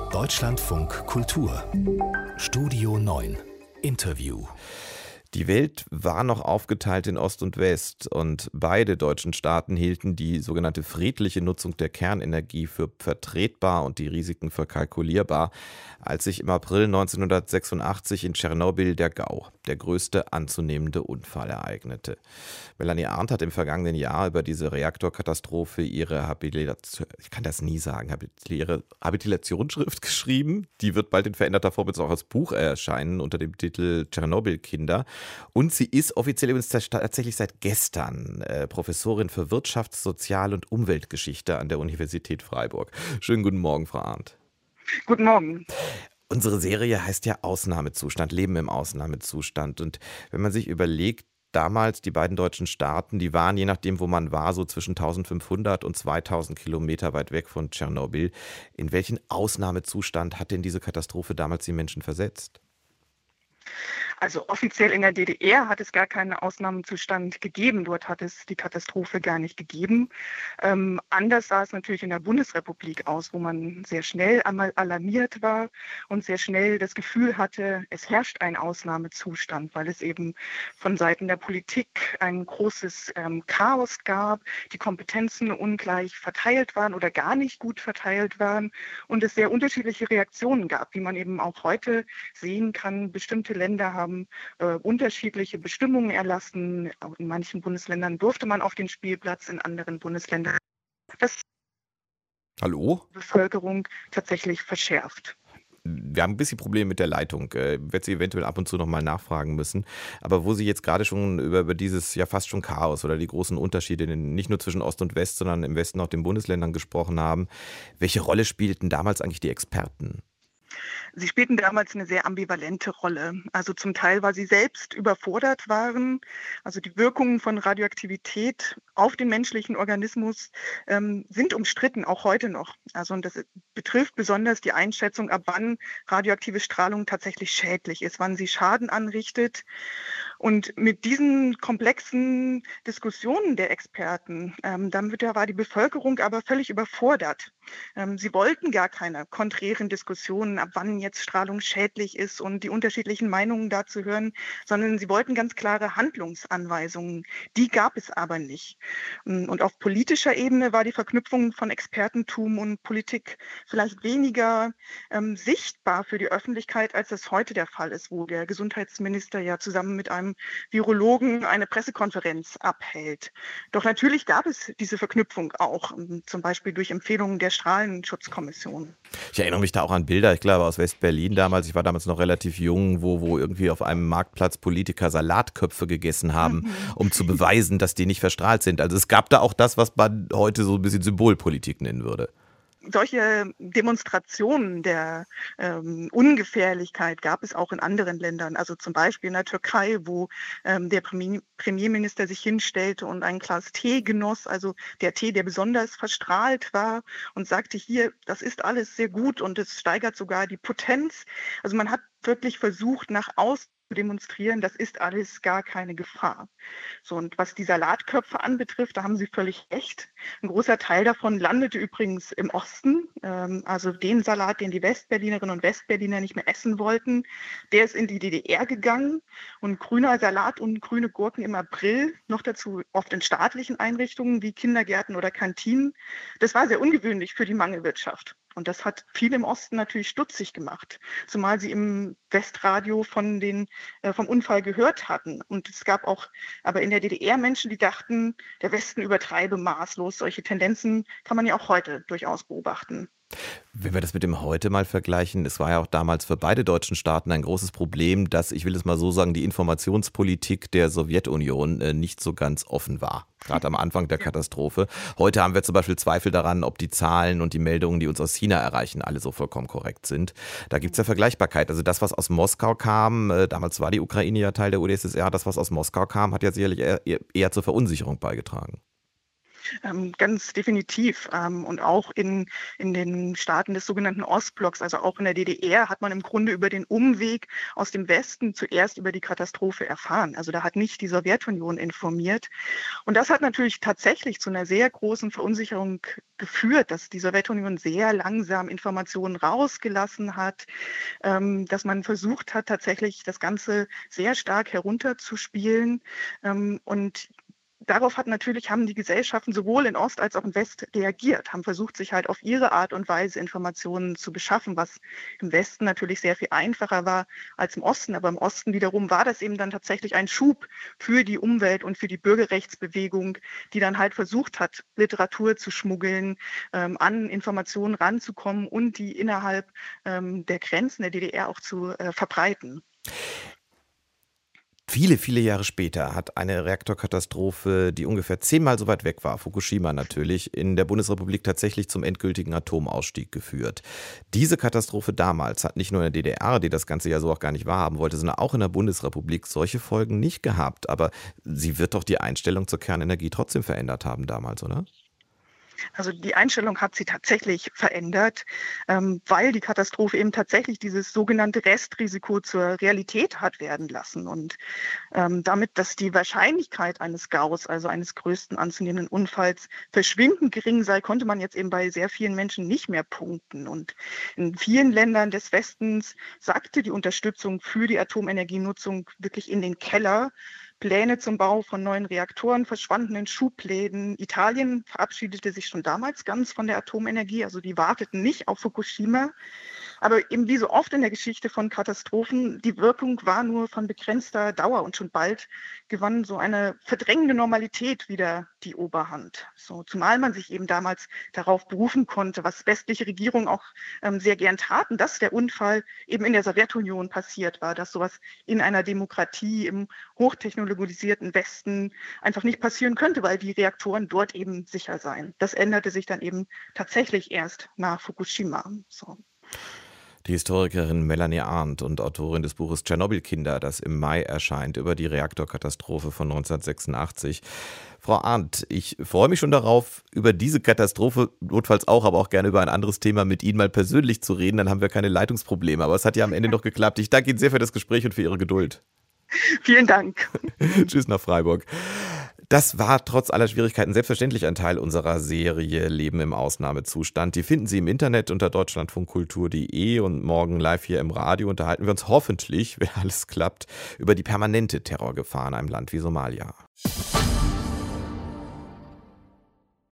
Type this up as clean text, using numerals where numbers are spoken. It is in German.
Deutschlandfunk Kultur Studio 9 Interview. Die Welt war noch aufgeteilt in Ost und West und beide deutschen Staaten hielten die sogenannte friedliche Nutzung der Kernenergie für vertretbar und die Risiken für kalkulierbar, als sich im April 1986 in Tschernobyl der GAU, der größte anzunehmende Unfall, ereignete. Melanie Arndt hat im vergangenen Jahr über diese Reaktorkatastrophe ihre Habilitationsschrift geschrieben. Die wird bald in veränderter Form jetzt auch als Buch erscheinen unter dem Titel Tschernobyl-Kinder. Und sie ist offiziell übrigens tatsächlich seit gestern Professorin für Wirtschafts-, Sozial- und Umweltgeschichte an der Universität Freiburg. Schönen guten Morgen, Frau Arndt. Guten Morgen. Unsere Serie heißt ja Ausnahmezustand, Leben im Ausnahmezustand. Und wenn man sich überlegt, damals die beiden deutschen Staaten, die waren, je nachdem, wo man war, so zwischen 1500 und 2000 Kilometer weit weg von Tschernobyl. In welchen Ausnahmezustand hat denn diese Katastrophe damals die Menschen versetzt? Also offiziell in der DDR hat es gar keinen Ausnahmezustand gegeben. Dort hat es die Katastrophe gar nicht gegeben. Anders sah es natürlich in der Bundesrepublik aus, wo man sehr schnell einmal alarmiert war und sehr schnell das Gefühl hatte, es herrscht ein Ausnahmezustand, weil es eben von Seiten der Politik ein großes Chaos gab, die Kompetenzen ungleich verteilt waren oder gar nicht gut verteilt waren und es sehr unterschiedliche Reaktionen gab, wie man eben auch heute sehen kann. Bestimmte Länder haben unterschiedliche Bestimmungen erlassen. In manchen Bundesländern durfte man auf den Spielplatz, in anderen Bundesländern das Hallo? Bevölkerung tatsächlich verschärft. Wir haben ein bisschen Probleme mit der Leitung. Werde sie eventuell ab und zu nochmal nachfragen müssen. Aber wo Sie jetzt gerade schon über dieses ja fast schon Chaos oder die großen Unterschiede nicht nur zwischen Ost und West, sondern im Westen auch den Bundesländern gesprochen haben, welche Rolle spielten damals eigentlich die Experten? Sie spielten damals eine sehr ambivalente Rolle. Also zum Teil, weil sie selbst überfordert waren. Also die Wirkungen von Radioaktivität auf den menschlichen Organismus sind umstritten, auch heute noch. Also und das betrifft besonders die Einschätzung, ab wann radioaktive Strahlung tatsächlich schädlich ist, wann sie Schaden anrichtet. Und mit diesen komplexen Diskussionen der Experten, war die Bevölkerung aber völlig überfordert. Sie wollten gar keine konträren Diskussionen, ab wann jetzt Strahlung schädlich ist und die unterschiedlichen Meinungen dazu hören, sondern sie wollten ganz klare Handlungsanweisungen. Die gab es aber nicht. Und auf politischer Ebene war die Verknüpfung von Expertentum und Politik vielleicht weniger sichtbar für die Öffentlichkeit, als das heute der Fall ist, wo der Gesundheitsminister ja zusammen mit einem Virologen eine Pressekonferenz abhält. Doch natürlich gab es diese Verknüpfung auch, zum Beispiel durch Empfehlungen der Strahlenschutzkommission. Ich erinnere mich da auch an Bilder, ich glaube aus West-Berlin damals, ich war damals noch relativ jung, wo irgendwie auf einem Marktplatz Politiker Salatköpfe gegessen haben, um zu beweisen, dass die nicht verstrahlt sind. Also es gab da auch das, was man heute so ein bisschen Symbolpolitik nennen würde. Solche Demonstrationen der Ungefährlichkeit gab es auch in anderen Ländern, also zum Beispiel in der Türkei, wo der Premierminister sich hinstellte und ein Glas Tee genoss, also der Tee, der besonders verstrahlt war und sagte, hier, das ist alles sehr gut und es steigert sogar die Potenz. Also man hat wirklich versucht, nach außen zu demonstrieren, das ist alles gar keine Gefahr. So, und was die Salatköpfe anbetrifft, da haben Sie völlig recht. Ein großer Teil davon landete übrigens im Osten. Also den Salat, den die Westberlinerinnen und Westberliner nicht mehr essen wollten, der ist in die DDR gegangen. Und grüner Salat und grüne Gurken im April, noch dazu oft in staatlichen Einrichtungen wie Kindergärten oder Kantinen, das war sehr ungewöhnlich für die Mangelwirtschaft. Und das hat viele im Osten natürlich stutzig gemacht, zumal sie im Westradio vom Unfall gehört hatten. Und es gab auch aber in der DDR Menschen, die dachten, der Westen übertreibe maßlos. Solche Tendenzen kann man ja auch heute durchaus beobachten. Wenn wir das mit dem heute mal vergleichen, es war ja auch damals für beide deutschen Staaten ein großes Problem, dass, ich will es mal so sagen, die Informationspolitik der Sowjetunion nicht so ganz offen war, gerade am Anfang der Katastrophe. Heute haben wir zum Beispiel Zweifel daran, ob die Zahlen und die Meldungen, die uns aus China erreichen, alle so vollkommen korrekt sind. Da gibt es ja Vergleichbarkeit. Also das, was aus Moskau kam, damals war die Ukraine ja Teil der UdSSR, das, was aus Moskau kam, hat ja sicherlich eher zur Verunsicherung beigetragen. Ganz definitiv. Und auch in den Staaten des sogenannten Ostblocks, also auch in der DDR, hat man im Grunde über den Umweg aus dem Westen zuerst über die Katastrophe erfahren. Also da hat nicht die Sowjetunion informiert. Und das hat natürlich tatsächlich zu einer sehr großen Verunsicherung geführt, dass die Sowjetunion sehr langsam Informationen rausgelassen hat, dass man versucht hat, tatsächlich das Ganze sehr stark herunterzuspielen. Und darauf haben die Gesellschaften sowohl in Ost als auch in West reagiert, haben versucht, sich halt auf ihre Art und Weise Informationen zu beschaffen, was im Westen natürlich sehr viel einfacher war als im Osten. Aber im Osten wiederum war das eben dann tatsächlich ein Schub für die Umwelt und für die Bürgerrechtsbewegung, die dann halt versucht hat, Literatur zu schmuggeln, an Informationen ranzukommen und die innerhalb der Grenzen der DDR auch zu verbreiten. Viele, viele Jahre später hat eine Reaktorkatastrophe, die ungefähr 10-mal so weit weg war, Fukushima natürlich, in der Bundesrepublik tatsächlich zum endgültigen Atomausstieg geführt. Diese Katastrophe damals hat nicht nur in der DDR, die das Ganze ja so auch gar nicht wahrhaben wollte, sondern auch in der Bundesrepublik solche Folgen nicht gehabt. Aber sie wird doch die Einstellung zur Kernenergie trotzdem verändert haben damals, oder? Also die Einstellung hat sie tatsächlich verändert, weil die Katastrophe eben tatsächlich dieses sogenannte Restrisiko zur Realität hat werden lassen. Und damit, dass die Wahrscheinlichkeit eines Gaus, also eines größten anzunehmenden Unfalls, verschwindend gering sei, konnte man jetzt eben bei sehr vielen Menschen nicht mehr punkten. Und in vielen Ländern des Westens sackte die Unterstützung für die Atomenergienutzung wirklich in den Keller. Pläne zum Bau von neuen Reaktoren verschwanden in Schubläden. Italien verabschiedete sich schon damals ganz von der Atomenergie, also die warteten nicht auf Fukushima. Aber eben wie so oft in der Geschichte von Katastrophen, die Wirkung war nur von begrenzter Dauer und schon bald gewann so eine verdrängende Normalität wieder die Oberhand. So, zumal man sich eben damals darauf berufen konnte, was westliche Regierungen auch sehr gern taten, dass der Unfall eben in der Sowjetunion passiert war, dass sowas in einer Demokratie im hochtechnologisierten Westen einfach nicht passieren könnte, weil die Reaktoren dort eben sicher seien. Das änderte sich dann eben tatsächlich erst nach Fukushima. So. Die Historikerin Melanie Arndt und Autorin des Buches Tschernobyl-Kinder, das im Mai erscheint, über die Reaktorkatastrophe von 1986. Frau Arndt, ich freue mich schon darauf, über diese Katastrophe, notfalls auch, aber auch gerne über ein anderes Thema mit Ihnen mal persönlich zu reden. Dann haben wir keine Leitungsprobleme. Aber es hat ja am Ende noch geklappt. Ich danke Ihnen sehr für das Gespräch und für Ihre Geduld. Vielen Dank. Tschüss nach Freiburg. Das war trotz aller Schwierigkeiten selbstverständlich ein Teil unserer Serie Leben im Ausnahmezustand. Die finden Sie im Internet unter deutschlandfunkkultur.de und morgen live hier im Radio unterhalten wir uns hoffentlich, wenn alles klappt, über die permanente Terrorgefahr in einem Land wie Somalia.